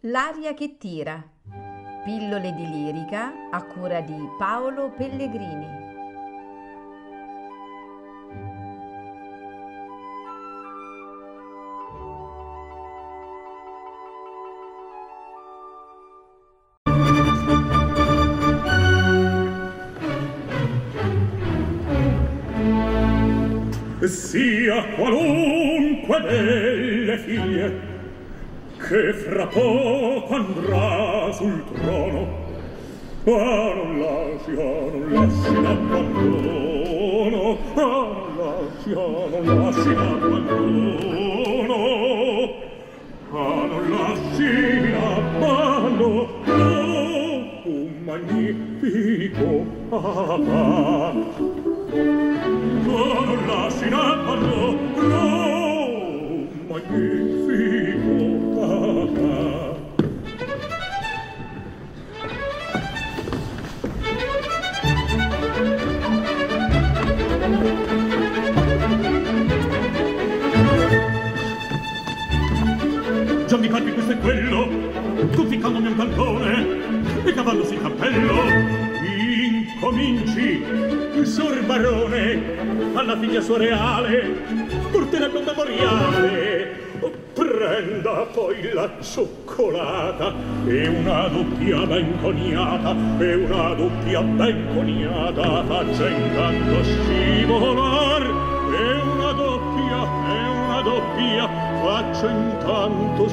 L'aria che tira. Pillole di lirica a cura di Paolo Pellegrini. Sia qualunque delle figlie che fra poco andrà sul trono, non lasci in abbandono, non lasci in abbandono, non lasci in abbandono un magnifico papà. Non lasci in abbandono un magnifico papà. Già mi pare che questo è quello, conficcandomi un cantone e cavallosi il cappello. Incominci, sor barone, alla figlia sua reale porterebbe un memoriale. Prenda poi la cioccolata e una doppia ben coniata, e una doppia ben coniata faccia intanto scivolar, e una doppia faccia intanto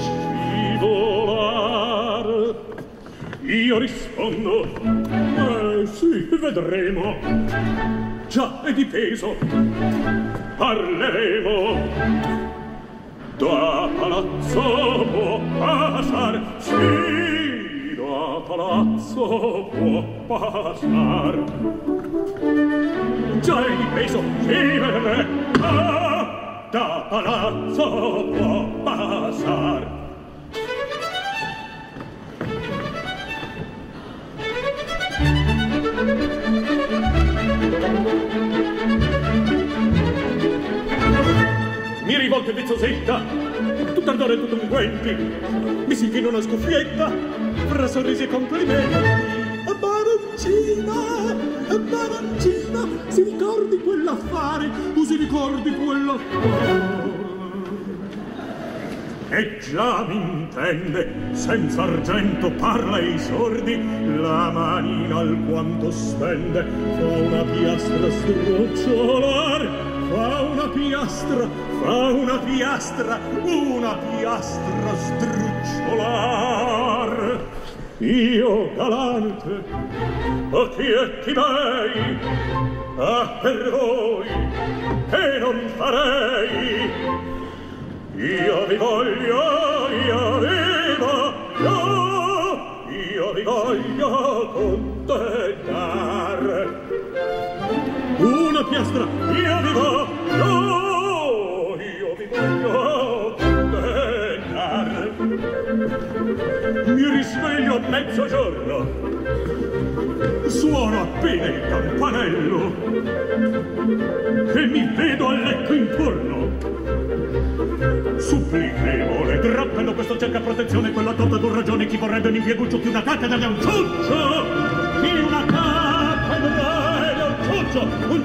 scivolar. Io rispondo, sì, vedremo. Già è di peso, parleremo. Da palazzo può passar, sì, da palazzo può passar. Già è di peso, sì, vedremo. Da palazzo può passar. Mi rivolge Vezzosetta, tutto ardore e tutto unguenti, mi si infila una scuffietta, fra sorrisi e complimenti. Baroncina, si ricordi quell'affare, si ricordi quell'affare. E già m'intende, senza argento parla ai sordi, la manina alquanto spende, fa una piastra strucciolar, fa una piastra strucciolar. Io galante, occhietti bei, per voi che non farei. Io vi voglio contentar. Una piastra, io vi voglio contentar. Mi risveglio a mezzogiorno, suono appena il campanello, e mi vedo al letto intorno. Supplichevole, drappello, questo cerca protezione, quello adotta d'un ragione, chi vorrebbe un impieguccio più una cattedra è un ciuccio, chi una cattedra è un ciuccio,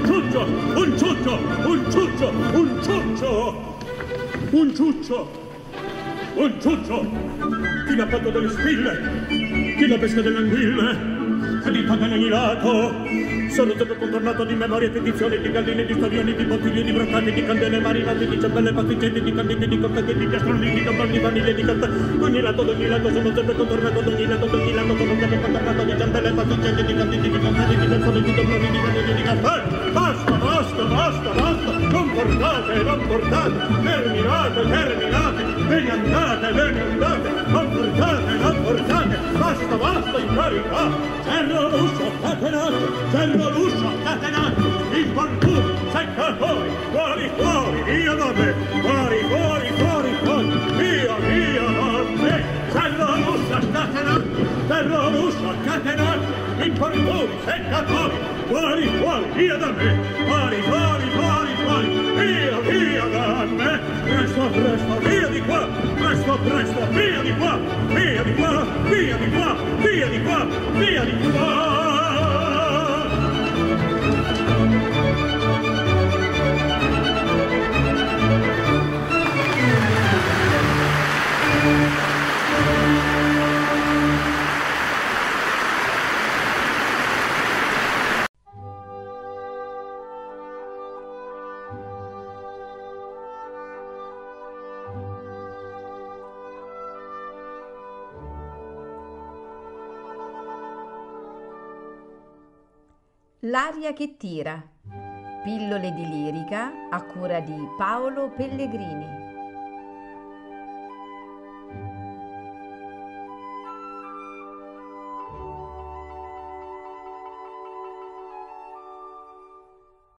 chi l'ha fatto delle spille, chi la pesca delle anguille, e di pane annihilato. Sono sempre contornato di memorie, di edizioni, di galline, di storioni, di bottiglie, di broccati, di candele marinate, di ciambelle, pasticcette, di canditi, di confetti, di piastroni, di campani, di vaniglie, di caffè. D'ogni lato, sono sempre contornato, d'ogni lato, sono sempre contornato di ciambelle, pasticcette, di canditi, di confetti, di piastroni, di dombroni, di vaniglie, di caffè. Basta, non portate, terminate, ve ne andate, non portate, basta, in carità. Cerro l'uscio catenato, infortuni, seccatori, fuori, via da me, fuori, via da me. Cerro l'uscio catenato, infortuni, seccatori, fuori, via da me, fuori, via da me. Presto, via di qua! Presto, presto, via di qua! Via di qua! Via di qua! Via di qua! Via di qua! L'aria che tira. Pillole di lirica a cura di Paolo Pellegrini.